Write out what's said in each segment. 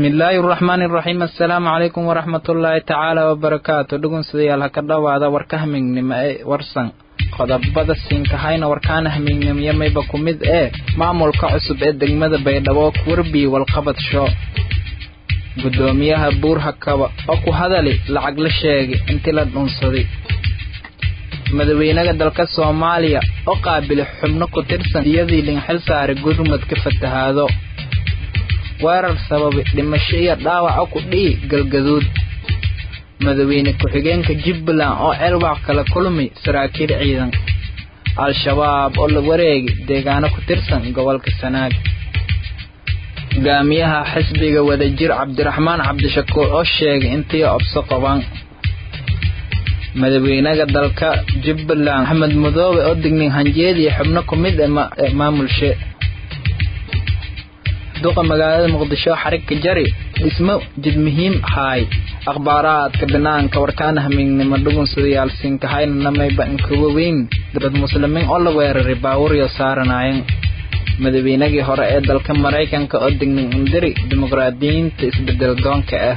bismillaahi raxmaani raxiim assalaamu calaykum waraxmatullaahi tacaala wabarakaatu dhugunsidayaal ha ka dhowaada warka hamignimo ee warsan qodobada siinkahayna warkaana hamignimyamayba ku mid ee maamulka cusub ee degmada baydhabo warbii walqabadsho gudoomiyaha buurhakaba oo ku hadali lacag la sheegay intii la dhunsaday madaxweynaha dalka Soomaaliya oo qaabilay xubno ku tirsan iyadii lin xil saaray gurmadka fatahaado weerar sabab dhimasho iyo dhaawac ku dhii galgaduud madaxweyne ku-xigeenka Jubbaland oo elwax kala kulmay saraakiil ciidan al-shabaab oo la wareegay deegaano ku tirsan gobolka Sanaag gaamiyaha xisbiga wadajir Cabdiraxmaan Cabdishakuur oo sheegay intii abso qaban madaxweynaha dalka Jubbaland Axmed Madoobe oo dignin hanjeedii xubno ku mid ah maamulshe duqa magaalada Muqdisho xarig jari ismo jid muhiim hay akhbaaraadka banaanka warkaan hamignimo dhugunsidayaal siinkahayna mayba inkuwa weyn dad muslimiin oo la weeraray baawuryo saaranaayeen madaxweynihii hore ee dalka Mareykanka oo dignin indiri dimuqraadiyiinta isbedel doonka ah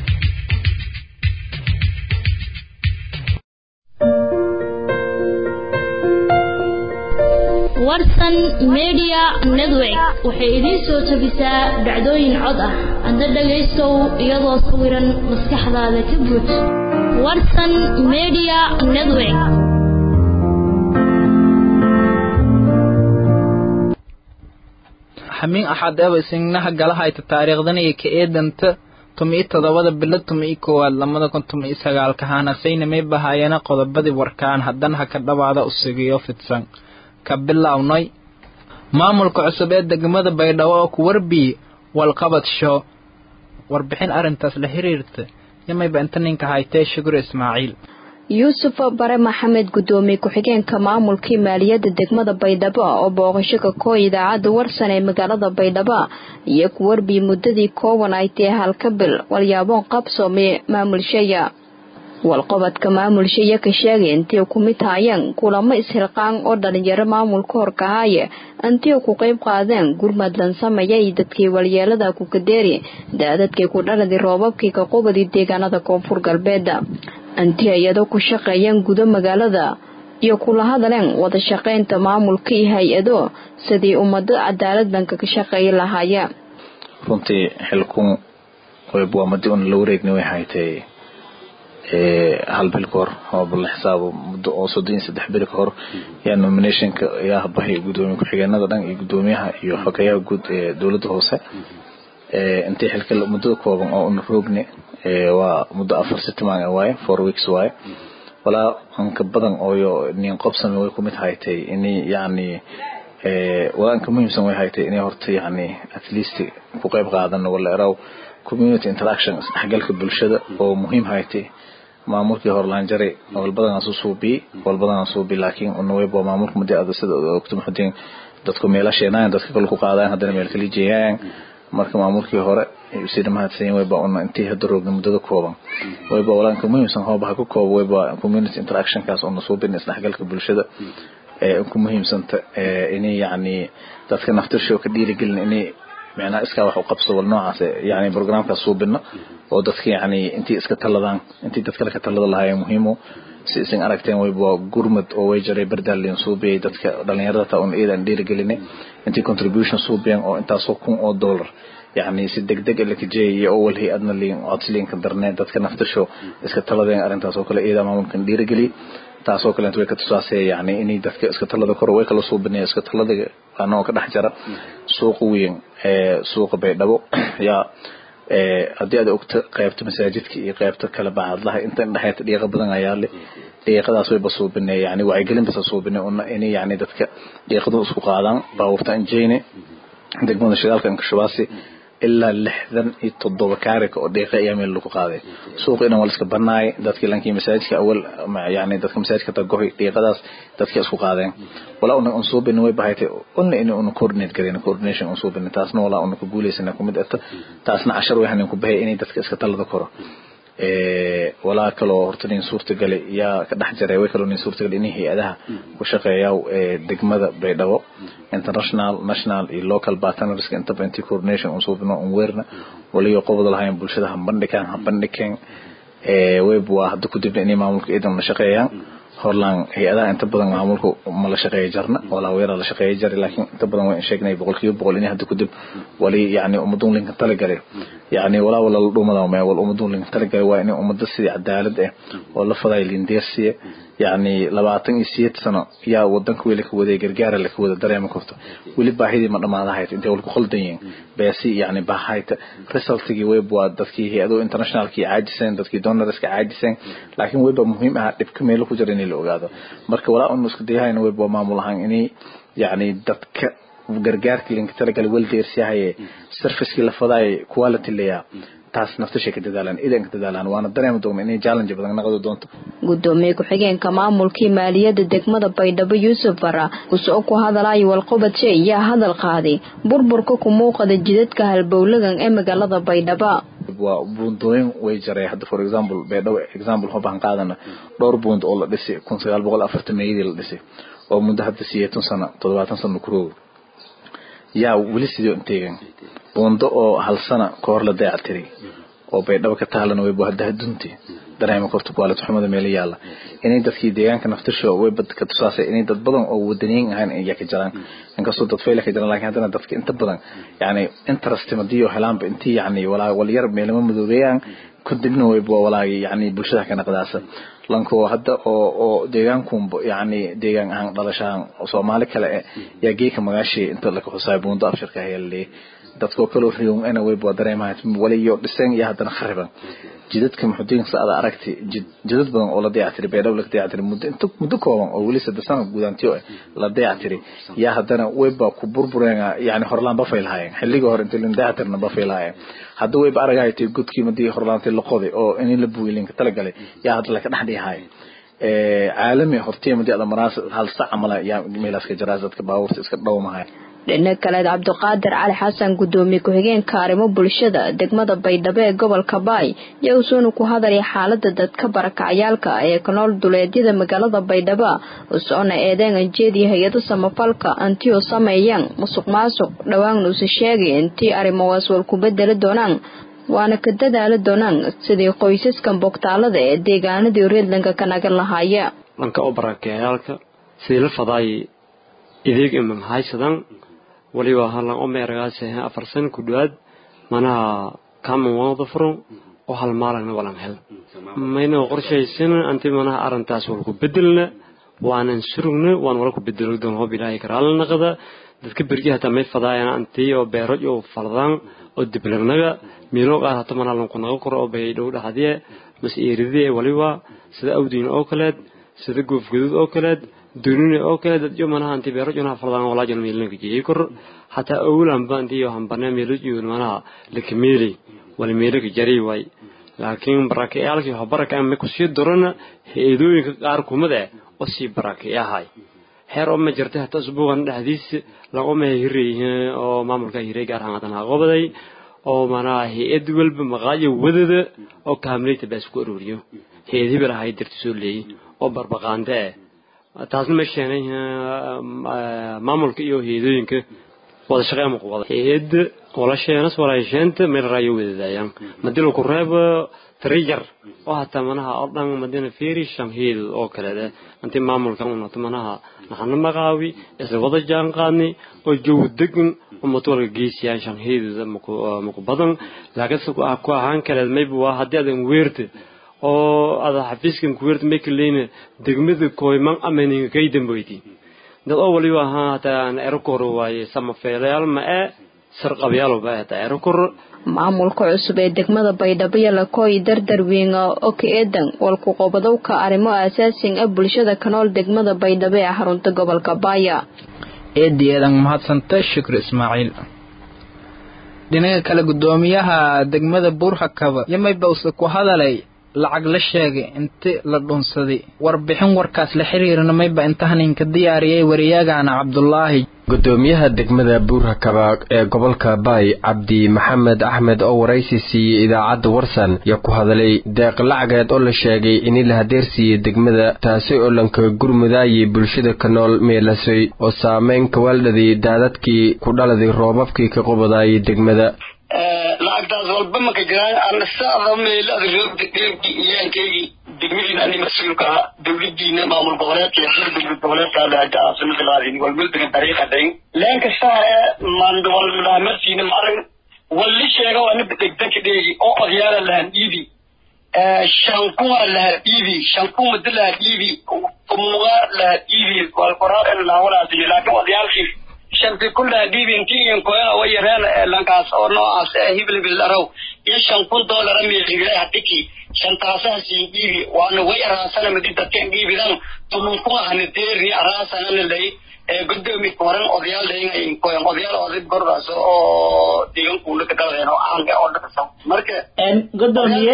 warsan media network waxay idin soo tabisaa dhacdooyin cod ah anda dhageystow iyadoo sawiran maskaxdaada ka buux warsan media network xamin axad ee isinaha galahayta taariikhdan iyo ka eedanta 17 bilo 2019 kahana saynamay bahayana qodobadii warkaan haddana ka dhawaada usigiyo fidsan ka bilawnay maamulka cusub ee degmada Baydhabo oo ku warbii walqabadsho warbixin arintaas la xiriirta yamayba inta ninka haytay Shukur Ismaaciil Yuusuf Bare Maxamed gudoomiye ku-xigeenka maamulka maaliyadda degmada Baydhabo oo booqasho ka koob idaacada warsan ee magaalada Baydhabo iyo ku warbii muddadii kooban ay tahay halka bil walyaabo qabsoomay maamulshaya walqabadka maamulshaya ka sheegay intii ku mid taayeen kulamo isxilqaan oo dhalinyaro maamulka horkahaya intii ku qayb qaadeen gurmadlan sameeyay dadkii walyeelada ku kadeeri daadadkii ku dhaladay roobabkii ka qobadii deegaanada koonfur galbeed intii ayado ku shaqeeyeen gudo magaalada iyo kula hadaleen wada shaqeynta maamulka iyo hay'ado sidii ummadda cadaalad banka ka shaqeey lahaayeen runtii xilkun way madin la wareegnay way haytay hal bil kor oo bal xisaabo muddo oo 3 bil kor yaa nominationka yaa bahay gudoomiye ku-xigeenada dhan iyo gudoomiyaha iyo xogayaha guud ee dawladda hoose intii xilka muddo kooban oo uu roogni waa muddo 4 sitmaan waaye 4 weeks waaye wala anka badan oo nin qabsamay way ku mid haytay inay yaani wala anka muhiimsan way haytay inay horta yaani at least ku qayb qaadano wala eraw community interactions xagalka bulshada oo muhiim haytay maamulkii horlaan jaray walbadan soo bi laakiin uu way maamulka muddo sida ogto muxdiin dadku meelasheenayaan dadka kale ku qaadaan hadana meel kale jeeyaan marka maamulkii hore sida mahadsan way baa intii hada roogna muddada kooban way baa walaanka muhiimsan hoobaha ku koob way baa community interaction kaas oo soo bin isdhexgalka bulshada ku muhiimsanta inay yaani dadka naftirsho ka dhiirigelin inay macna iska wax u qabso wal noocaas yaani barnaamijka suubina oo dadka yaani intii iska taladaan intii dadka ka talada lahaayeen muhiimo si isin aragteen way baa gurmad oo way jaray bardaalin suubiyay dadka dhalinyarada oo eedan dhiirigelinay intii contribution suubiyeen oo intaas oo $1 yaani si degdeg la kajeeyay oo walhi adna liin codsiin ka darnay dadka naftirsho iska taladeen arintaas oo kale eedan maamulkan dhiirigeli taasoo kale way ka tusaasay yaani inay dadka iska talada kor way kala suubinay iska talada anoo ka dhex jara suuq weyn suuq Baydhabo yaa hadii aad ogta qaybta masaajidka iyo qaybta kala baadlaha inta dhaxayta dhiiqa badan ayaa leh dhiiqadaas way basuubinay yaani way gelin basuubinay oo inay yaani dadka dhiiqadu isku qaadaan baawurta injeene degmada shidaalka in ka shubaasi ilaa 67 kaarika oo dhiiqa ayaa meel lagu qaaday suuqina wal iska banaay dadkii lankii masaajidka awal yaani dadka masaajidka tagoy dhiiqadaas dadkii isku qaadeen wala uu soo bin way baahaytay inuu coordinate gareeno coordination uu soo bin taasna wala uu ku guuleysana ku mid ah taasna 10 waxaan ku bahay inay dadka iska talada koro walaa kaloo horta nin suurtagalay yaa ka dhex jaray way kaloo nin suurtagalay in hay'adaha ku shaqeeya degmada Baydhabo international national iyo local partners inta coordination oo suubno weerna waliyo qobod lahayn bulshada bandhigan web waa hadda ku dibna in maamulka idan la shaqeeyaan horlaan hay'adaha inta badan maamulku ma la shaqeeyo jarna wala weera la shaqeeyo jar laakiin inta badan way sheegnay 100% in hadda ku dib wali yaani ummadun linka tala galay yaani wala la dhumada ma wal ummadun linka tala galay waa in ummadda sidii cadaalad ah oo la faday lindeersiye yaani 28 sano yaa wadanka weli ka waday gargaar la ka wada dareema karto wali baahidii ma dhamaadahayd inta wal ku khaldayeen beesi yaani baahayta resultigi way buu dadkii hay'ado internationalkii caajiseen dadkii donorska caajiseen laakiin way muhiim ah dibka meel ku jira in la ogaado marka walaa uu isku dayahayna way buu maamul ahaan inay yaani dadka gargaarka linka tala galay wal deersiyahay service-ki la faday quality leeyahay taas naftashay ka dadaalaan idanka dadaalaan waana dareemo doon inay challenge badan noqdo doonto gudoomiye ku-xigeenka maamulkii maaliyadda degmada Baydhabo Yuusuf Bara oo ku hadalay walqabadka iyo hadal qaaday burburka ku muuqda jidadka halbowlagan ee magaalada Baydhabo waa buundooyin way jaray hadda for example Baydhabo example hobaan qaadana dhowr buund oo la dhisay 1940 la dhisay oo muddo hadda 7 sano ku roog yaa wali sidoo inteegan buundo oo hal sano ka hor la dayactiray oo Baydhabo ka taalan way buu hadda dunti dareema korto quality xumada meel yaala inay dadkii deegaanka naftirsho way bad ka tusaasay inay dad badan oo wadaniin ahaan ay ka jiraan inkastoo dad fayl ka jiraan laakiin hadana dadka inta badan yaani interest madiyo helaanba intii yaani wal yar meelama madoobeyaan ku dibna way buu walaagi yaani bulshada kana qadaasa lanko hadda oo deegaankum yaani deegaan aan dhalashaan Soomaali kale yaa geeka magaashi inta la ku xusay buundo afshirka heelay dadku kale riyoon ana way buu dareemaa waliyo dhiseen iyo hadana khariban jidadka muxudiin saada aragti jidad badan oo la dayactiray Baydhabo la dayactiray muddo kooban oo wali 3 sano gudaantiyo la dayactiray yaa hadana way baa ku burbureen yaani horlaan ba faylhaayeen xilliga hore inta la dayactirna ba faylhaayeen hadda way ba aragaytay gudkii madii horlaantay la qoday oo in la buuyilinka tala galay yaa hadda la ka dhaxdhihay caalami hortii madii ada maraas hal sac amala yaa meelaska jaraasadka baawurta iska dhawmahay dhinaca kale Cabdiqaadir Cali Xasan gudoomiye ku-xigeenka arrimo bulshada degmada Baydhabo ee gobolka Baay yaa soo ku hadalay xaaladda dadka barakacayaalka ee ka nool duleedyada magaalada Baydhabo oo soo eedeyn jeediyay hay'ado samafalka antiyo sameeyaan musuqmaasuq dhawaan uu sheegay intii arrimahaas wal ku bedeli doonaan waana ka dadaali doonaan sidii qoysaskan bogtaalada ee deegaanada reedlanka ka naga lahaaya lanka oo barakacayaalka sidii la faday idiga imam haysadan waliba halan oo meeragaas 4 sano ku dhaad mana kama wada furan oo hal maalin wala hel mayna qorshaysan anti mana arintaas wal ku bedelna waanan surugna waan wala ku bedelo doon hoob ilaahay karaal naqada dadka berjiha tamay fadaayana anti oo beeroj oo faldaan oo diblarnaga meelo qaar hata mana lan ku naga koro oo Baydhabo dhaxdiye mas'uuliyadii waliba sida awdiin oo kale sida goof gudud oo kale dunina oo kale dad yomana anti beerojna faldaan wala jan meelna kajii kor hata awlan baantii oo hanbana meelojii mana lakmeeli wala meelka jaray way laakiin barakayaalkii baraka ma ku sii dorana heedooyinka qaar kumada oo si barakayahay heer oo ma jirtay hata usbuucan dhaxdiis la oo ma hireeyay oo maamulka hireey gaar ahaan hadana qobaday oo mana heed walba maqaayo wadada oo kaamilita bas ku ururiyo heedii barahay dirti soo leeyay oo barbaqaande taasna ma sheenay maamulka iyo heedooyinka wada shaqeyn ma qowada heed wala sheenas wala sheenta meel raayo wadayaan madilo ku reeb trigger oo hata manaha oo dhan madina fiiri shamheed oo kale anti maamulka una tamanaha naxna maqaawi isla wada jaan qaadni oo joogdagan oo matwalka geesiyaan shamheed ma ku badan laakiin ku ahaan kale maybe waa hadii aad weerto oo ada xafiiskan ku weerto meekleena degmada kooyman amaniga kay dambeeyay dad oo waliba hata aerokoor waaye sama feelayaal ma sarqabyalo baahata aerokoor maamulka cusub ee degmada Baydhabo la kooy dardar weyn oo ka eedan wal ku qobadowka arrimo aasaasiin ah bulshada ka nool degmada Baydhabo ee xarunta gobolka Baaya eedeedan mahadsanta Shukri Ismaaciil dhinaca kale gudoomiyaha degmada Buurhakaba yamay bawsa ku hadalay lacag la sheegay inta la dhunsaday warbixin warkaas la xiriirna mayba intahaninka diyaariyay wariyagana Cabdullaahi gudoomiyaha degmada Buur-Hakaba ee gobolka Bay Cabdi Maxamed Axmed oo waraysi siiyay idaacadda Warsan ya ku hadalay deeq lacageed oo la sheegay in la hadeersiiyay degmada taasi oo lanka gurmudayay bulshada ka nool meelasay oo saameyn ka waldadii daadadkii ku dhaladay roobabkii ka qubadayay degmada lacagtaas walba ma ka jiraan ansaada meel adreebti iyaankeegi degmadiina ani mas-uulka dawladdiina maamul goboleedka iyo dowlad goboleedka dhaaja caasimada laadin walwalbina dariiqadayn leen kasta mandwal mudaamartiina marin walli sheega waa nid degdeg dheegi oo odyaala lahan dhiibi shankuwa lahan dhiibi shankuwa lahan dhiibi umuga lahan dhiibi walqoraa laawalaasi laakiin odyaalkii shanti kulla dhiibintiin kooyana way yareen lankaas oo noocaas hibil araw iyo $5,000 meelay hadiki shantaasas dhiibi waana way raasana mid dadkeen dhiibidan tumunku hanadeeri raasana lay gudoomi koran odayaal leeyahay kooyan odayaal oday gordaas oo deegan kuula ka dalayno aan oo dhaqso marka gudoomiye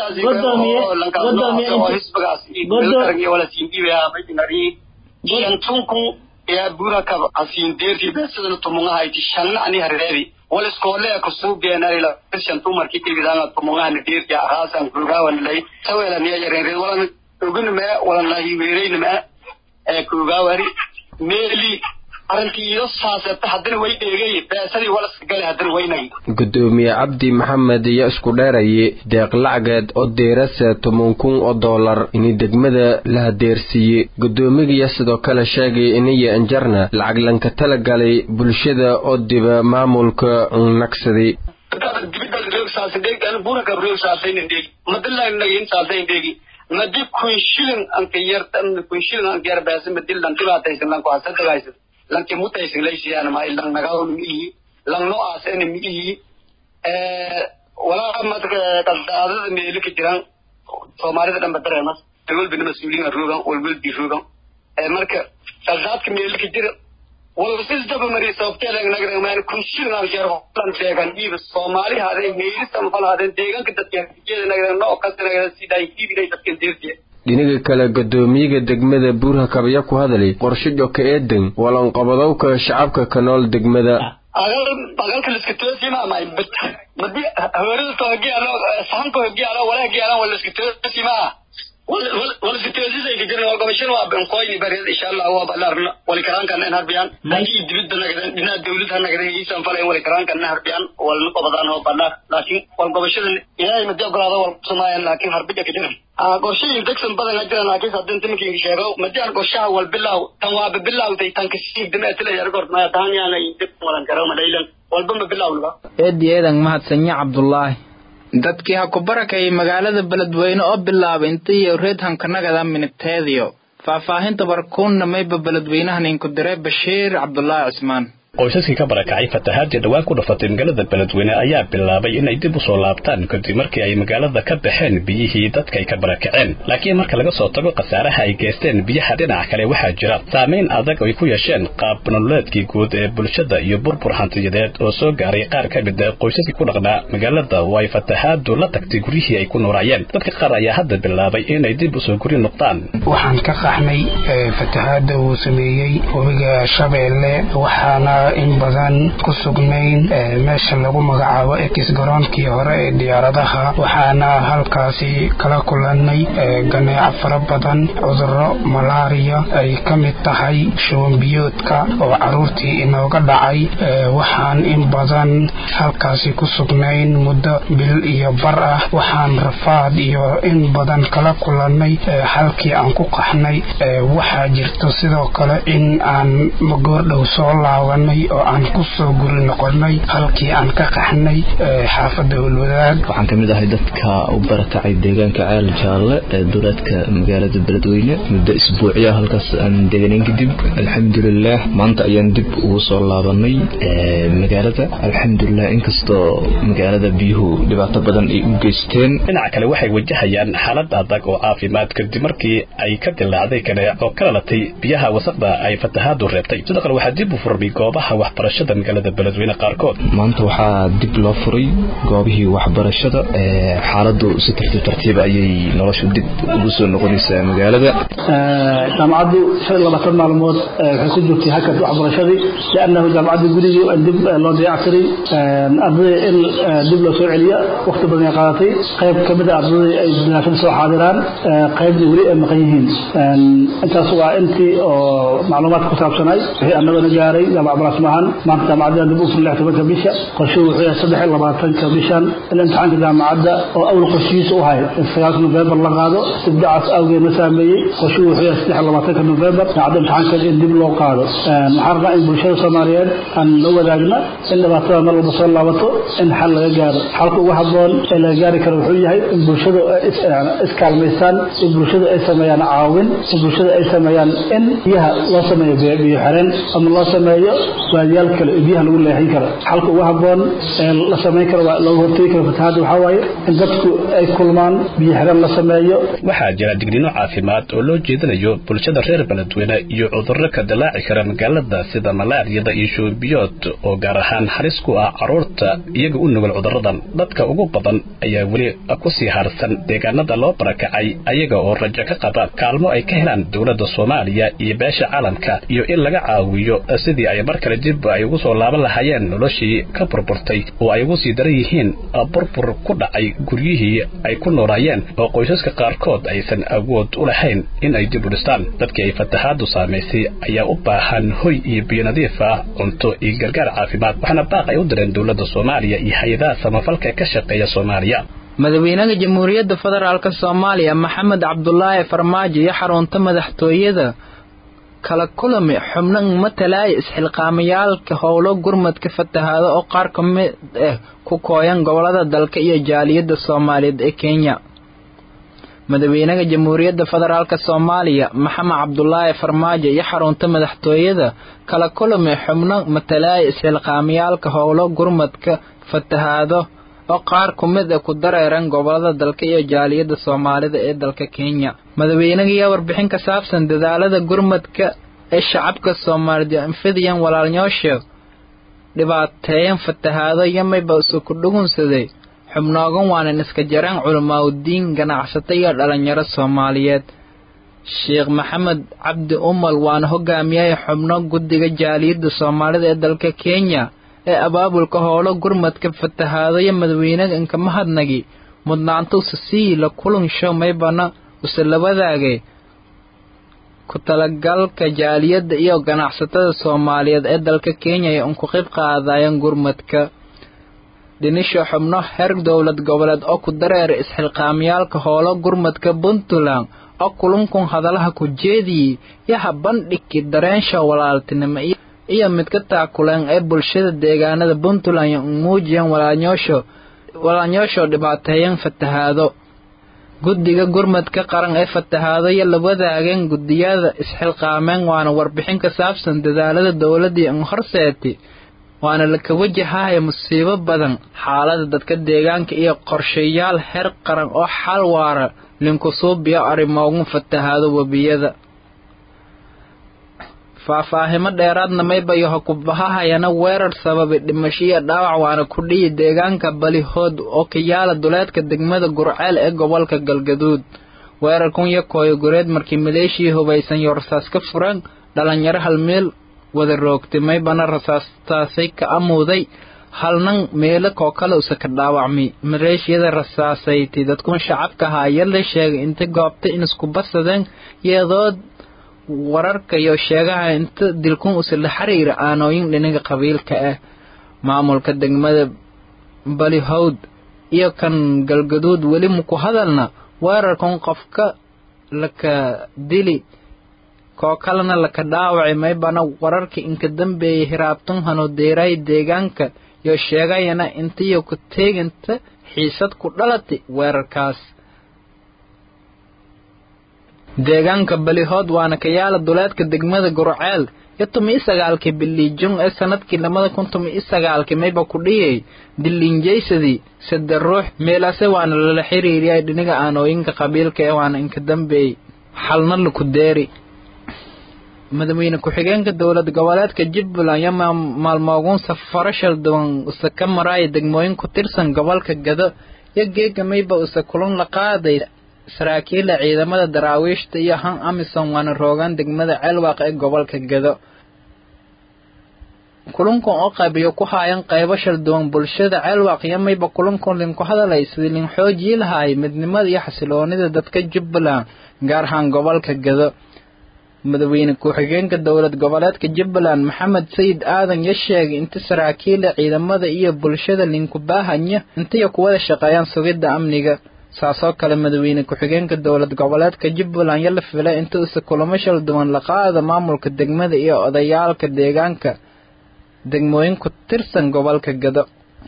wala siindiya baydinari jantunku يا Buur-Hakaba asin deerti beesada tumunga ay tishanna ani hareeri wala iskoole ka soo beenay la shantu markii tigidana tumunga ni deerti ahaasan kuugawan lay sawela ni yareen wala ugun ma wala la hiweereen ma kuugawari meeli arintiyo saasata hadana way dheegay beesadii wala sagal hadana waynay gudoomiye Cabdi Maxamed iyo isku dheerayay deeq lacageed oo deerasa $10,000 in degmada la hadeersiiyay gudoomiyaha sidoo kale sheegay in ay anjarna lacag lanka tala galay bulshada oo diba maamulka naqsaday madi kunshilin anka yartan kunshilin anka yar baasan badil lan tibaataysan lan ku asadagaysan lanke mutaysan leysiyaan ma ilan nagaawun mihi lan no aaseen mihi wala madka qadaadada meelka jiraan Soomaalida dhanba dareemas walba mas'uuliyiin roogan walba dirogan marka qadaadka meelka jira wala sidaba mari sababteeda naga maan kunshilin anka yar lan deegan iyo Soomaali haday meelisam falaadeen deeganka dadka naga no kasanaga siday kiibay dadka deertiye dhinaca kale gudoomiyaha degmada Buur-Hakaba ku hadalay qorshe ka eedan walan qabadowka shacabka ka nool degmada agalka iska toosima ma badi hawrada toogiyaano sahanka hogiyaano wala giyaano wala iska toosima wala iska toosisa ay jireen oo gabashan waa ban qoyni bareed insha Allah waa balarna wala karan kan harbiyan hadii dibadda naga dhina dawladda naga dhigaysan falay wala karan kan harbiyan wala qabadaan oo balar laakiin wal gabashada ilaahay ma jogolaado wal Soomaaliya laakiin harbiga ka jiran qorshaha degsan badan ajiraan laakiin haddii timkiin sheego madaan qorshaha wal bilaw tan waa bilawday tan ka sii dimaatila yar gorma taanyana dib walan karo madaylan walba ma bilawna eedeedan mahadsanya Cabdullaahi dadkii ha ku barakay magaalada Beledweyne oo bilaabay intii reed hankanagada minibteediyo faahfaahinta barkoonna mayba Beledweynahan in ku diray Bashiir Cabdullaahi Cismaan qoysaskii ka barakacay fatahaadii dhawaan ku dhafatay magaalada Beledweyne ayaa bilaabay in ay dib u soo laabtaan kadib markii ay magaalada ka baxeen biyihii dadka ay ka barakaceen laakiin marka laga soo tago qasaaraha ay geysteen biyaha dhinaca kale waxaa jira saameyn adag oo ay ku yeesheen qaab nololeedkii guud ee bulshada iyo burbur hantiyadeed oo soo gaaray qaar ka mid ah qoysaskii ku dhaqnaa magaalada oo ay fatahaadu la tagtay gurihii ay ku noolaayeen dadka qaar ayaa hadda bilaabay inay dib u soo guri noqdaan waxaan ka qaxnay fatahaada uu sameeyay webiga Shabeelle waxaana in badan ku sugnayn meesha lagu magacaabo Ekis garoonkii hore ee diyaaradaha waxaana halkaasi kala kulannay ganaac fara badan cudurro malaria ay ka mid tahay shuban biyoodka oo caruurtii inooga dhacay waxaan in badan halkaasi ku sugnayn muddo bil iyo bar ah waxaan rafaad iyo in badan kala kulannay halkii aan ku qaxnay waxaa jirto sidoo kale in aan goordhow soo laabanay oo aan ku soo guri noqonay halkii aan ka qaxnay xaafadda Walwadaag waxaan kamid ahay dadka u barakacay deegaanka Ceel Jaalle ee dowladka magaalada Beledweyne muddo isbuuciya halkaas aan deegaanay kadib alxamdulillah maanta ayaan dib ugu soo laabanay magaalada alxamdulillah inkastoo magaalada biyuhu dhibaato badan ay u geysteen dhinaca kale waxay wajahayaan xaalad adag oo caafimaad kadib markii ay ka dilaacday kaneeco oo ka dhalatay biyaha wasaqda ay fatahaadu reebtay sidoo kale waxaa dib u furmay goobaha goobaha waxbarashada magaalada beledweyne qaarkood maanta waxaa dib loo furay goobihii waxbarashada xaaladu si tartiib ayay noloshu dib ugu soo noqonaysaa magaalada jaamacadu 12 maalmood waxay ku jirtay hakad waxbarashadii laanahu jaamacadu gurigii dib loo dayactiray ardayda in dib loo soo celiyo waqti badan qaadatay qayb kamid ah ardayda ay dilaashada soo xaadiraan qaybtii wali ay maqan yihiin intaas waa intii oo macluumaad ku saabsanay wixii annagana gaaray jaamacad rasmahan maanta jaamacada dib u furay 16 bisha qorshe wuxuu yahay 23 bishan imtixaanka jaamacada oo awal qorshihiisa u hay 9 November la qaado ibdaas awgeena saameeyay qorshe wuxuu yahay 23 November jaamacada imtixaanka in dib loo qaado waxaan rabaa in bulshada Soomaaliyeed aan la wadaagna in dhibaatada mar walba soo laabato in xal laga gaaro xalka ugu habboon ee la gaari karo wuxuu yahay in bulshada iskaalmaysan in bulshada ay sameeyaan caawin in bulshada ay sameeyaan in biyaha loo sameeyo biyo xireen ama loo sameeyo waadiyaal kale biyaha lagu leexin karo xalka ugu habboon ee la sameyn karo waa lagu hortagi karo fatahaad waxa waaye in dadku ay kulmaan biyo xireen la sameeyo waxaa jira digniino caafimaad oo loo jeedinayo bulshada reer beledweyne iyo cudurro ka dilaaci kara magaalada sida malaariyada iyo shuubiyood oo gaar ahaan halis ku ah carruurta iyaga u nugul cudurradan dadka ugu badan ayaa weli ku sii harsan deegaanada loo barakacay ayaga oo rajo ka qaba kaalmo ay ka helaan dowladda Soomaaliya iyo beesha caalamka iyo in laga caawiyo sidii ay mar kale dib ay ugu soo laaban lahaayeen noloshii ka burburtay oo ay ugu sii daran yihiin burbur ku dhacay guryihii ay ku noolaayeen oo qoysaska qaarkood aysan awood u lahayn in ay dib u dhistaan dadkii ay fatahaadu saameysay ayaa u baahan hoy iyo biyo nadiif ah cunto iyo gargaar caafimaad waxaana baaq ay u direen dowladda Soomaaliya iyo hay'adaha samafalka ka shaqeeya Soomaaliya madaxweynaha jamhuuriyadda federaalka Soomaaliya Maxamed Cabdullaahi Farmaajo iyo xarunta madaxtooyada kala kulmi xubno matalay isxilqaamayaalka howlo gurmadka fatahaada oo qaar ka mid ah ku kooyan gobolada dalka iyo jaaliyada Soomaaliyeed ee Kenya madaxweynaha jamhuuriyadda federaalka Soomaaliya Maxamed Cabdullaahi Farmaajo iyo xarunta madaxtooyada kala kulmi xubno matalay isxilqaamayaalka howlo gurmadka fatahaada oo qaar ku mid ah ku dareeran gobolada dalka iyo jaaliyada Soomaalida ee dalka Kenya madaxweynaha ayaa warbixin ka saabsan dadaalada gurmadka ee shacabka Soomaaliyeed anfidiyaan walaalnyoosha dhibaateeyeen fatahaado yamayba ku dhugunsaday xubnoogan waana iska jaraan culamaadiin ganacsato iyo dhalinyaro Soomaaliyeed Sheekh Maxamed Cabdi Umal waana hogaamiyaha xubno guddiga jaaliyada Soomaalida ee dalka Kenya ee abaabulka howlo gurmadka fatahaado iyo madaxweynaha inka mahadnagi mudnaanta si la kulan shamaybana usalabadaagay ku talagalka jaaliyada iyo ganacsatada Soomaaliyeed ee dalka Kenya ay ku qayb qaadayaan gurmadka dhinisho xubno heer dowlad goboleed oo ku dareer isxilqaamayaalka howlo gurmadka Puntland oo kulankun hadalaha ku jeediyay yaha bandhigi dareensha walaaltinimo iyo mid ka taakuleen ee bulshada deegaanada Puntland iyo muujiyaan walaalnyoosho dhibaateeyeen fatahaado guddiga gurmadka qaran ee fatahaado iyo la wadaageen guddiyada isxilqaameen waana warbixin ka saabsan dadaalada dowladda iyo horseeti waana la ka wajahaaya musiibo badan xaalada dadka deegaanka iyo qorshayaal heer qaran oo xal waara linku suubiyo arrimoogan fatahaado wabiyada faahfaahimo dheeraadna maybayo ku bahahayana weerar sababay dhimasho iyo dhaawac waana ku dhiyi deegaanka Balihood oo ka yaala duleedka degmada Gurceel ee gobolka Galgaduud weerarkan iyo kooyo gureed markii maleeshiyada hubaysan iyo rasaas ka furan dhalinyaro hal meel wada roogtay maybana rasaastaasay ka amuuday halnan meelo kale usa ka dhaawacmay maleeshiyada rasaasayti dadku shacabka ayaa la sheegay inta goobta in isku basadeen iyadoo wararka iyo sheegaha inta dilkun usla xiriir aanooyin dhinaga qabiilka ah maamulka degmada Balihood iyo kan Galgaduud wali mu ku hadalna weerarkan qofka laka dili kalena laka dhaawacay maybana wararka inka dambeeyay hiraabtan hano deeray deegaanka iyo sheegayana intii ku teeganta xiisad ku dhalatay weerarkaas deegaanka Balihood waana ka yaala duleedka degmada Gurceel iyo 19 biliijun ee sanadkii 2019 mayba ku dhiyay dilinjaysadii saddex ruux meelaasay waana la xiriiriyay dhinaga aanooyinka qabiilka ee waana inka dambeeyay xalna ku deeri madaxweyne ku-xigeenka dowlad goboleedka Jubbaland iyo maalmoogun safaro shal duwan usa ka maray degmooyin ku tirsan gobolka Gado iyo geegamayba usa kulan la qaaday saraakiil ciidamada daraawiishta iyo han Amisom wana roogan degmada Ceelwaaq ee gobolka Gado kulankan oo qaybiyo ku haayeen qaybo shal duwan bulshada Ceelwaaq iyo mayba kulankan ku hadalay sidii lin xoojin lahaay midnimada iyo xasiloonida dadka Jubbaland gaar ahaan gobolka Gado madaxweyne ku-xigeenka dowlad goboleedka Jubbaland Maxamed Sayid Aadan ya sheegay inta saraakiil ciidamada iyo bulshada linku baahanya inta ku wada shaqeeyaan sugidda amniga saasoo kale madaxweyne ku-xigeenka dowlad goboleedka Jubbaland ya la filay inta uu kulamo shal duwan la qaado maamulka degmada iyo odayaalka deegaanka degmooyin ku tirsan gobolka Gado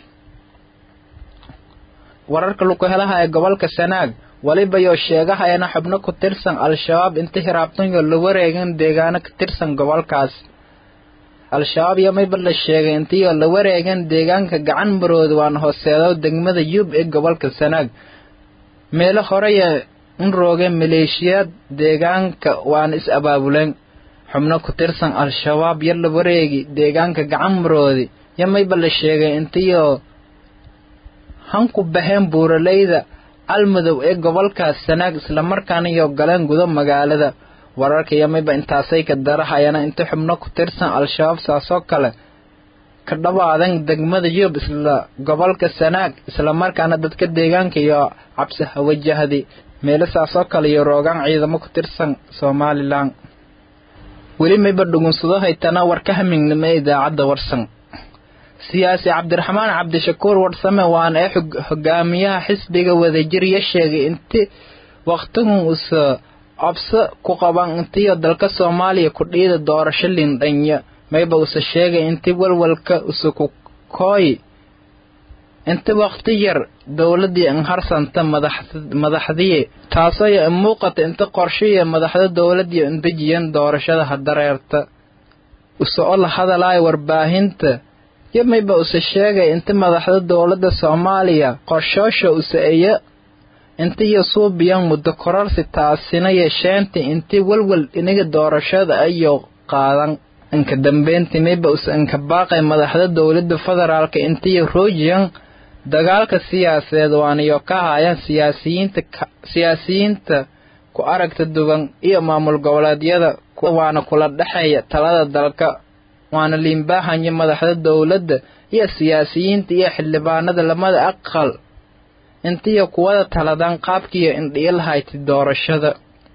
wararka lagu helaha ee gobolka Sanaag waliba yoo sheegahayana xubno ku tirsan al-shabaab inta hiraabtan iyo la wareegan deegaano ka tirsan gobolkaas al-shabaab iyo mayba la sheegay intii la wareegan deegaanka gacan marood waan hooseedo degmada Yub ee gobolka Sanaag meelo hore in roogay maleeshiyad deegaanka waan is abaabuleen xubno ku tirsan al-shabaab iyo la wareegi deegaanka gacan maroodi iyo mayba la sheegay intii hanku baheen buuraleyda almadow ee gobolka Sanaag isla markaana iyo galeen gudo magaalada wararka yamayba intaasay ka darahayana inta xubno ku tirsan al-shabaab saasoo kale ka dhawaadan degmada Yub isla gobolka Sanaag isla markaana dadka deegaanka iyo cabsi wajahdi meel saasoo kale iyo roogan ciidamo ku tirsan Soomaaliland weli mayba dhugunsado haytana warka hamingnimo idaacada warsan siyaasi Cabdiraxmaan Cabdishakuur warsame waan ee hogaamiyaha xisbiga wadajir ya sheegay intii waqtigan uu absa ku qaban intii dalka Soomaaliya ku dhiida doorasho lindanya mayba uu sheegay intii walwalka uu ku kooy inta waqti yar dawladii aan harsanta madaxdii taasoo ay muuqata inta qorsheeyay madaxda dawladii indejiyan doorashada hadareerta usoo la hadalay warbaahinta yamayba uu sheegay inta madaxda dawladda Soomaaliya qorshoosha uu saeeyo intii suubiyan muddo kororsi taasina yeesheentay intii walwal inaga doorashada ayo qaadan inka dambeyntii mayba uu ka baaqay madaxda dawladda federaalka intii roojiyan dagaalka siyaasadeed waan iyo ka hayaan siyaasiyiinta ku aragta duwan iyo maamul goboleedyada kuwaana kula dhaxeeya talada dalka waana liimbahanya madaxda dawladda iyo siyaasiyiinta iyo xildhibaanada lamada aqal intii kuwada taladan qaabkiyo indhiilhayti doorashada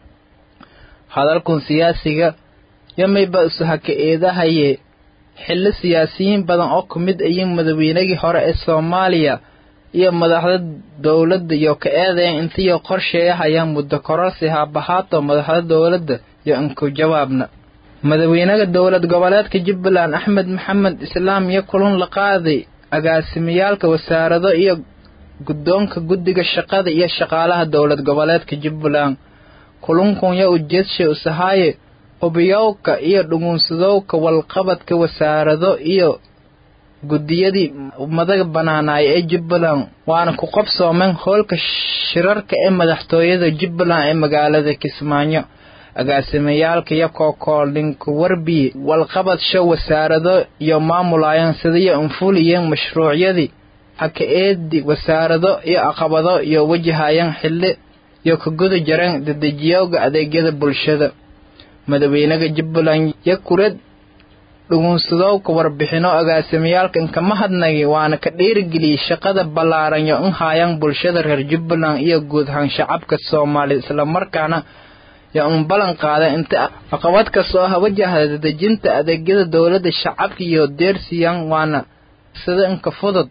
hadalkan siyaasiga yamayba usahaka eedahaye xilli siyaasiyiin badan oo kumid ay madaxweynihii hore ee Soomaaliya iyo madaxda dawladda iyo ka eedayn intii qorsheeyahayaan muddo kororsi bahaato madaxda dawladda iyo anku jawaabna madaxweynaha dowlad goboleedka Jubbaland Axmed Maxamed Islaam iyo kulan la qaaday agaasimiyaalka wasaarado iyo guddoonka guddiga shaqada iyo shaqaalaha dowlad goboleedka Jubbaland kulankan yaa ujeedshay u sahaye qobiyowka iyo dhugunsadowka walqabadka wasaarado iyo guddiyadii madaga banaanay ee Jubbaland waana ku qabsoomeen hoolka shirarka ee madaxtooyada Jubbaland ee magaalada Kismaayo agaasimiyaalka iyo koolinku warbi walqabad show wasaarado iyo maamulayaan sidii anfuliyeen mashruucyadii hakaeedi wasaarado iyo aqabado iyo wajahayaan xilli iyo ka guda jareen dadajiyowga adeegyada bulshada madaxweynaha Jubbaland ya kureed dhugunsadowka warbixino agaasimiyaalka kama hadnay waana ka dhiirigeliyay shaqada ballaaran iyo hayaan bulshada reer Jubbaland iyo guud ahaan shacabka Soomaaliya isla markaana ya balan qaada inta aqabad ka soo wajahada dadajinta adeegyada dawladda shacabka iyo deersiyaan waana sida in ka fudud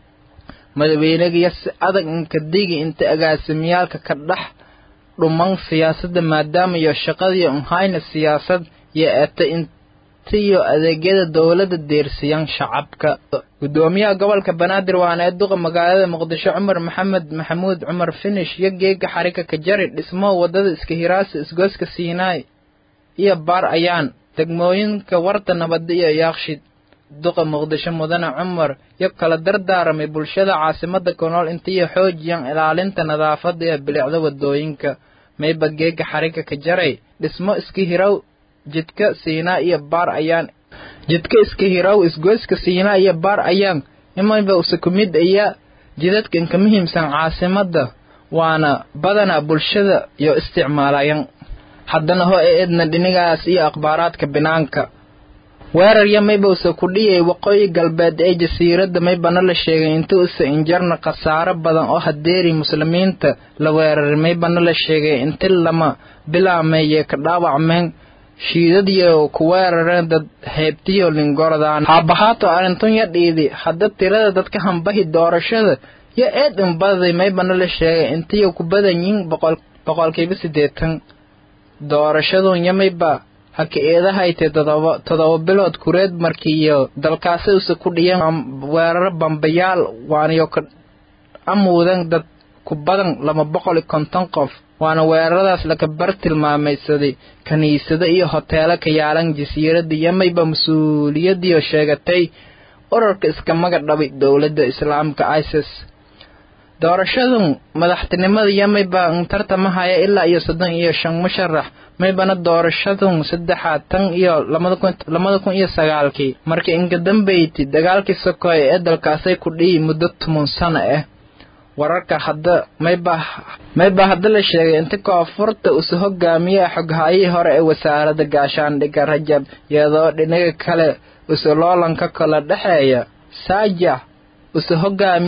madaxweynaha si adag inka digi inta agaasimiyaalka ka dhax dhuman siyaasadda maadaama iyo shaqadii hayna siyaasad iyo intiyo adeegyada dawladda deersiyaan shacabka gudoomiyaha gobolka Banaadir waana duqa magaalada Muqdisho Cumar Maxamed Maxamuud Cumar Finish iyo geega xarika ka jari dhismo wadada iska hiraas isgooska Siinay iyo Baar Ayaan degmooyinka warta nabad iyo Yaaqshid duqa Muqdisho Mudane Cumar iyo kala dardaaramay bulshada caasimada ku nool intii xoojiyaan ilaalinta nadaafadda iyo bilicda wadooyinka mayba geega xarika ka jaray dhismo iska hiraw jidka Siinaa iyo Baar ayaan jidka iska hiraw isgoyska Siinaa iyo Baar ayaan imayba usakumid ayaa jidadkan ka muhiimsan caasimada waana badana bulshada iyo isticmaalayaan haddana eedna dhinigaas iyo akhbaaraadka banaanka weerar yamayba ku dhiyay waqooyi galbeed ee jasiiradda maybana la sheegay intuu injarna khasaaro badan oo hadeeri muslimiinta la weeraray maybana la sheegay intii lama bilaameeyay ka dhaawacmeen shiidadiyo ku weerareen dad heebtiyo lingordaan haabahaato arintun yadhiidi hadda tirada dadka hambahi doorashada iyo eedan baday maybana la sheegay intii ku badan yihiin 80% doorashadun yamayba haka eedahaytay todoba bilood kureed markiiyo dalkaasi ku dhiyeen weerar bambayaal waaniyo ka amuudan dad ku badan 250 qof waana weeraradaas la ka bartilmaamaysaday kaniisada iyo hoteelo ka yaalan jasiiradda yamayba mas'uuliyadiyo sheegatay ururka iska magacdhabay dowladda islaamka ISIS doorashadan madaxtinimada yamayba tartamahaya ilaa iyo 35 musharax maybana doorashadan saddexaatan iyo 2009 markii inka dambeeyay dagaalkii Sokoy ee dalkaasay ku dhiyay muddo 10 sano ah wararka hadda mayba hadda la sheegay inta koonfurta uu soo hogaamiyay xoghaayihii hore ee wasaaradda gaashaandhigga Rajab iyadoo dhinaca kale uu soo loolanka kala dhaxeeya Saaja uu soo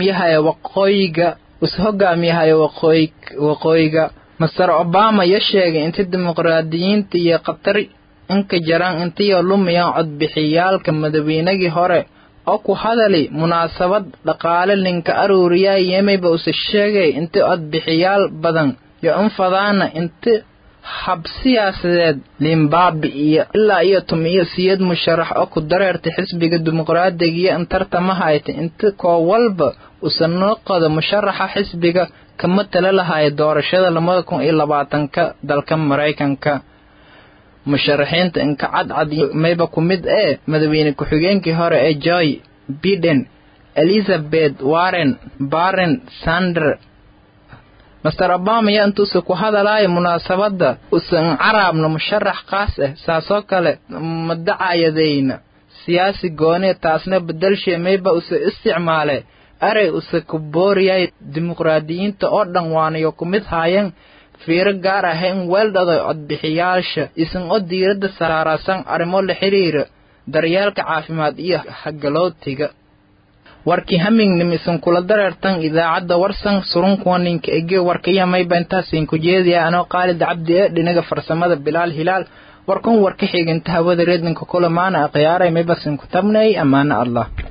hogaamiyahay waqooyiga Mr. Obama ya sheegay inta dimuqraadiyiinta iyo Qatar inka jaraan intii lumiyaan codbixiyaalka madaxweynihii hore oo ku hadalay munaasabad dhaqaale linka aruuriyay yamayba uu sheegay inta codbixiyaal badan iyo anfadaana inta hab siyaasadeed Zimbabwe iyo ilaa iyo 10 musharax oo ku dareertay xisbiga dimuqraadiga iyo tartamaha inta koo walba usanoqada musharaxa xisbiga kama tala lahaay doorashada 2020 dalka Mareykanka musharaxiinta inka cad mayba ku mid madaxweyne ku-xigeenkii hore ee Joe Biden Elizabeth Warren Barron Sanders Mr. Obama ya intuu ku hadalay munaasabada usan carabna musharax qaas saasoo kale madacayadeyna siyaasi goone taasna bedelshay mayba uu isticmaalay aray uu ku booriyay dimuqraadiyiinta oo dhan waanayo ku mid haayeen fiiro gaar ah in weeldada codbixiyaasha isan oo diirada saarasan arrimo la xiriira daryeelka caafimaad iyo hagalootiga warkii hamingnimisan kula dareertan idaacadda warsan surunkuwaninka ege warkayamay bantaasiin ku jeediya anoo Qaalid Cabdi dhinaga farsamada Bilaal Hilaal warkan warka xiganta hawada reedinka kulamaana aqyaaray may basin ku tabnay amaana Allah